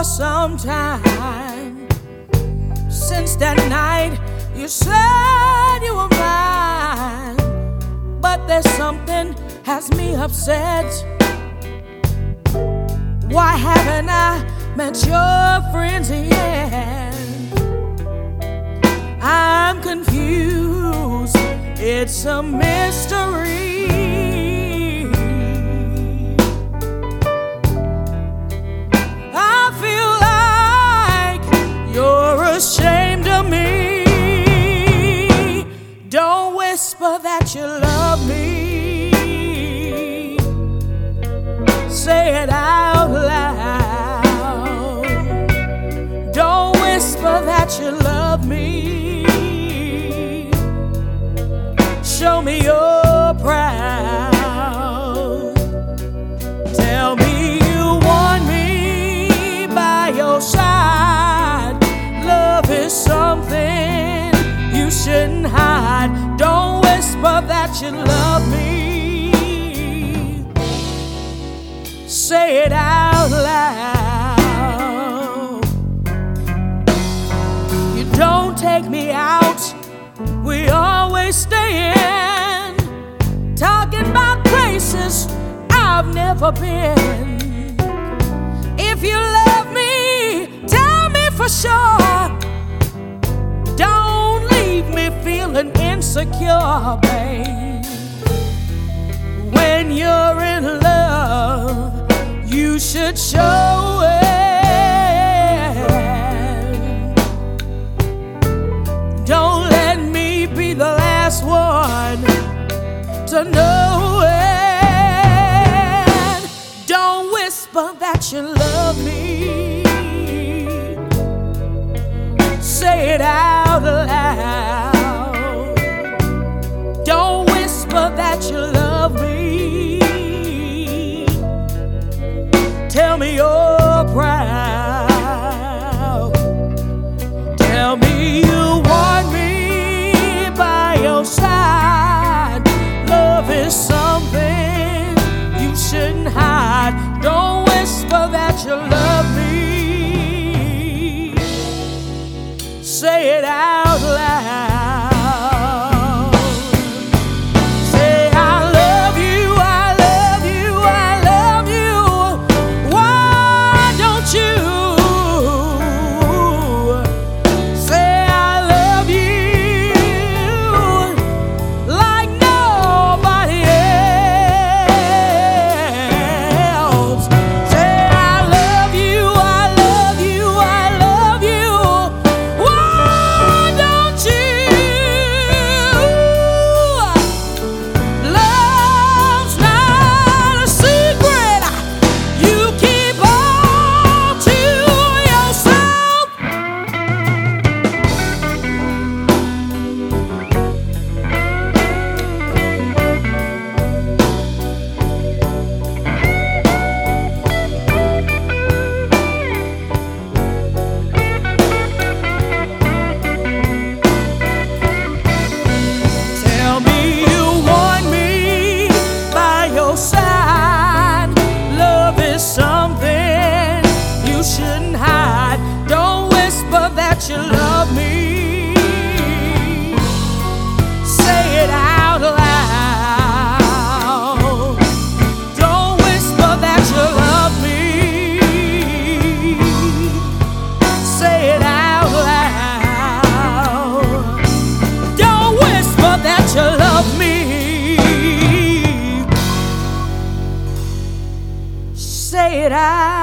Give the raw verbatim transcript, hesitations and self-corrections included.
for some time. Since that night, you said you were mine, but there's something has me upset. Why haven't I met your friends yet? I'm confused, it's a mystery. I feel like you're ashamed of me. Don't whisper that you love me, say it out loud. Don't whisper that you love me, show me you're proud. Tell me you want me by your side. Love is something you shouldn't hide. Don't whisper that you love me, say it out loud. You don't take me out, we always staying, talking about places I've never been. If you love me, tell me for sure. Don't leave me feeling insecure, babe. When you're in love, you should show it. Don't let me be the last one to know it. Don't whisper that you love me, say it out loud. Don't whisper that you love me, tell me you're proud. Tell me you want me by your side. Love is something you shouldn't hide. Don't whisper that you love me, say it out loud. Say I love you, I love you, I love you. Why don't you say I love you like nobody else? Say I love you, I love you, I love you. Why don't you? Love's not a secret you keep all to yourself. Tell me you want me by your side. Love is something you shouldn't hide. Don't whisper that you love me, say it out loud. Don't whisper that you love me, say it out loud. Don't whisper that you love me, say it out.